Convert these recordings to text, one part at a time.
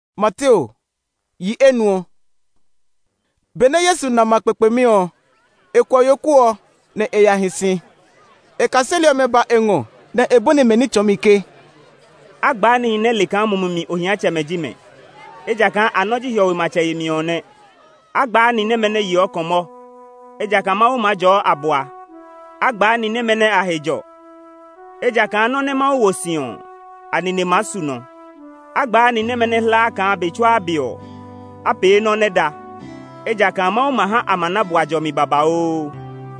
Mateo yi enuo. Bene Yesu na makpekpemio ekwoyokuo ne eyahisi. Ekaselio meba engo ne ebone meni chomike. Agbani ne likan mumumi ohiache mejime. Ejaka anoji hiowe mache yimione. Agbani ne mene yi okomo. Ejaka ma umajo abua. Agbani ne mene ahejo. Ejaka anone ma uwosion. Anine masuno. Agbani ne mene hla kan bechwa bio. Ape no neda. Ejaka ma umaha amana buajo mi babao.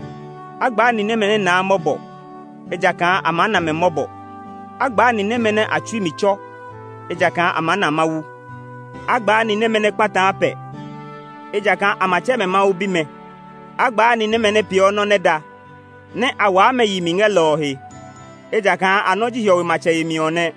Agbani ne mene na mobo. Ejaka amana me mobo. Agbani ne mene atwi micho. Ejaka amana mawu. Agbani ne mene kpata ape. Ejaka amache me mawu bime. Agbani ne mene pio no neda. Ne awa me yiminge lohi. Ejaka anoji hiowe mache yimione.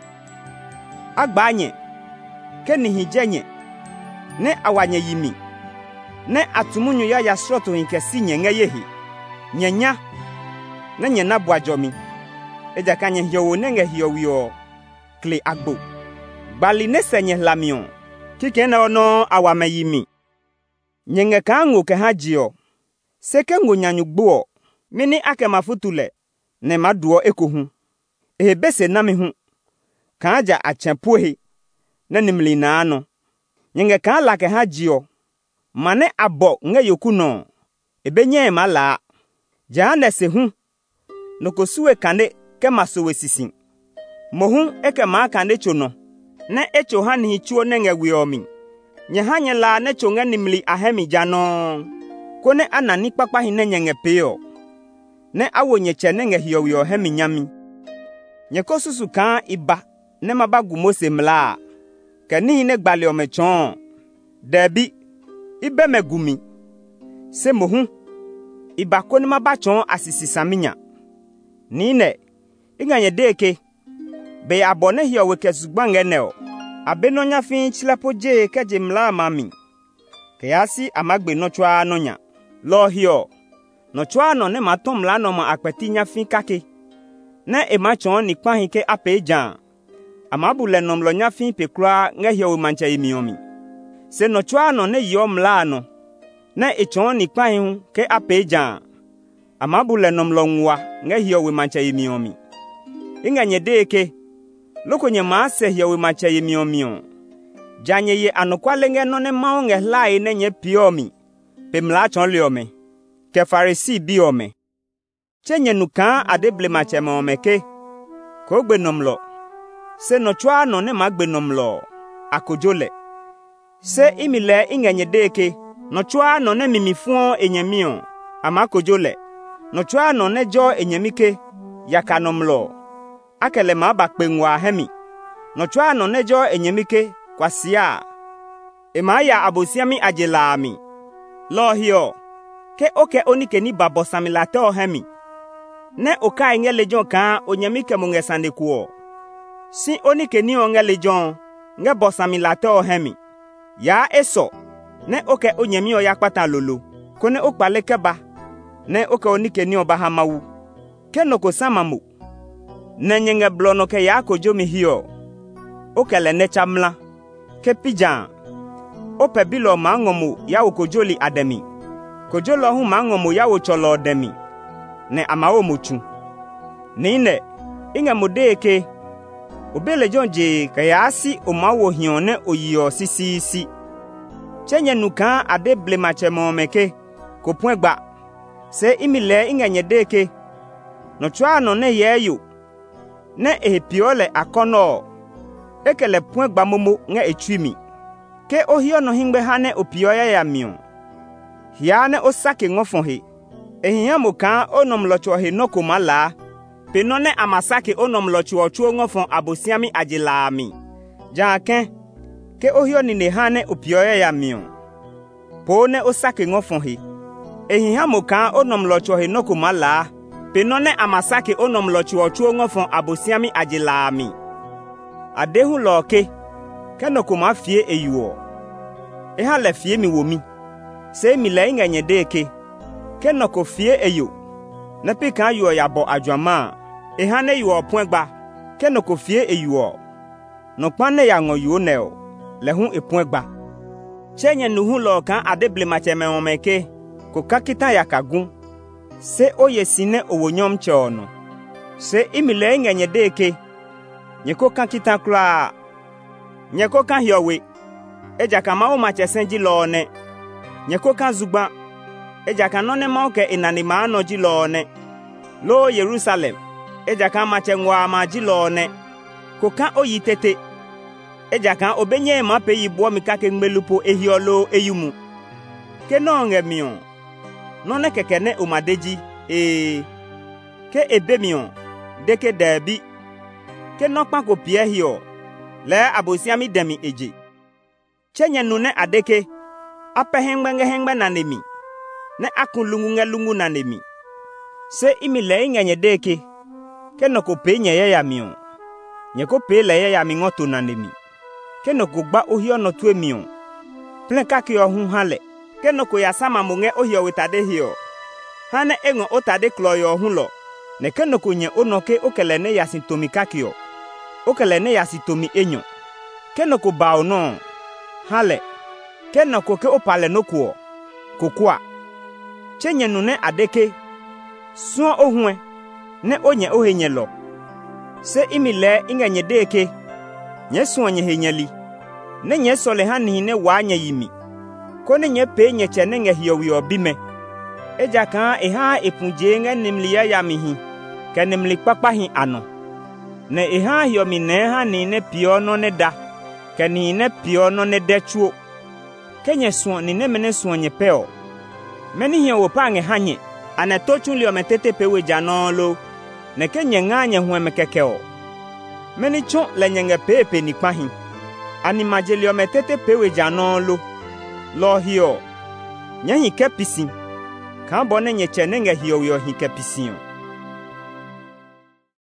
Agbanye keni hijenye ne awanye yimi ne atumunyu ya yasroto hinkesi nyenge yehi nyenya ne nyena buajomi. Ejaka nye hiowo nenge hiowio kle agbo bali ne senye lamion kike na ono awame yimi nyenge kango ke hajio seke ngonyanyugbo mini ake mafutule ne maduo ekohu ehebese nami hu kaja achempuhi na nimli na ano nyenge kan lake hajio mane abo nge yokuno ebenye mala jahane se hu nokosuwe kande ke masowe sisin mohu eke ma kande chono ne echo hani chuo nenge wiomi nyehanye la ne chonge nimli ahemi jano kone anani kpakpa hine nyenge peo ne awonye chenenge hiowio hemi nyami nyekosusu kan iba ne mabagu Mose mla kani ne gbali omechon debi ibe megumi se mohu ibako ne mabachon asisi saminya nine inganye deke be abone hiowe kesugbange neo abeno nya fin chilapoje keje mla mami kayasi amagbe no chwa nonya lo hio no chwa no ne matom mla no ma akpeti nya fin kake na emachon ni kwahin ke apejan amabule nomlo nya fin pekra nge hiowe mancha yimiomi se no chwa no ne yo mla no na echon ni kwahin ke apejan amabule nomlo nwa nge hiowe mancha yimiomi inganye deke lokonye ma se hiowe mancha yimiomi janye ye anokwale nge no ne maonge lai ne nye piomi pe mla chon liome ke farisi biome chenye nukan adeble macha momeke ko gbe nomlo se no chwa no ne magbe nomlo akojole se imile ingenye deke no chwa no ne mimifuon enyemio amakojole no chwa no ne jo enyemike yakanomlo akele ma bakpenwa hemi no chwa no ne jo enyemike kwasia emaya abosiami ajelami lo hio ke oke onike ni babosamilato hemi ne oka ngele jon kan onyemike mungesande kuo si onike ni ongele jon nge bosamilato hemi ya eso ne oke onyemi oya kpata lolo kone okpale keba ne oke onike ni oba hamawu kenoko samamu ne nyenge blono ke ya kojomi hio okele ne chamla ke pijan ope bilo mangomu ya okojoli ademi kojolo hu mangomu ya ocholo demi ne amawo muchu nine inga modeke obele jonje kayasi omawo hione oyiyo sisi chenye nukan adeble machemo meke ko puegba se imile inga nyedeke no chwa no ne yeyo ne epiole akono ekele puegba momo nga etwimi ke ohio no hingbe hane opioya ya mio hiane osake ngofon he ehia mokan onomlocho he nokomala penone amasake onomlocho ochuo ngofon abosiami ajelami janken ke ohio ni ne hane opioya ya mio pone osake ngofon he ehia mokan onomlocho he nokomala penone amasake onomlocho ochuo ngofon abosiami ajelami adehu loke kenokoma fie eyuo eha le fie mi womi se mi le nganye deke kenoko fie eyo na pika yo yabo adwama eha ne yo poengba kenoko fie eyuo no kwane ya ngo yo neo le hu epuegba. Chenye nuhu lo kan adeble macheme omeke, ko kakita yakagun. Se oye sine owonyom chono. Se imile ngenye deke. Nyeko kakita kla. Nyeko kan hiowe. Ejaka ma o machesenji lo ne. Nyeko kan zugba. Ejaka none ma oke inani ma ano ji lo ne. Lo Jerusalem. Ejaka machengwa ma ji lo ne. Ko kan oyi tete. Ejaka obenye ma pe yibo mikake ngmelupo ehiolo eyumu. Keno ngemion. None kekene umadeji. Ke ebemion. Deke debi. Ke nokpa ko pie hio. Le abosiami demi eje. Chenye nune adeke. Ape hengbe na nemi. Ne akun lungu na nemi. Se imile ngenye deke. Ke noko pe nye ya mion. Nye ko pe le ya mi ngoto na nemi. Ke noko gba ohio no tue mion. Plen kaki ohun hale. Ke noko ya sama munge ohio witade hio. Hane engo otade kloyo ohun lo. Ne ke noko nye onoke okelene ya sintomi kakio. Okelene ya sintomi enyo. Ke noko ba ono. Hale. Ke noko ke opale nokuo. Kokua. Chenye nune adeke. Suo ohun. Ne onye ohenye lo. Se imile ingenye deke. Nye suo nye henyeli. Ne nye sole hani ne wanye yimi. Kone nye pe nye chene nge hiyowi obime. Eja kan eha epunje nge nimliya yamihi. Ke nimli kpakpahi ano. Ne eha hiyomi ne ha ni ne piono ne da. Ke ni ne piono ne dechuo. Ke nye suo ni ne mene suo nye peo. Meni hiyo wopange hanye. Ane tochun liyo metete pewe janolo. Ne ke nye nga nye huwe mekekeo. Meni chon le nyenge pepe ni kwahi. Ani majelio metete pewe janolo. Lo hiyo. Nye hike pisi. Kambone nye chenenge hiyo hiyo hike pisiyo.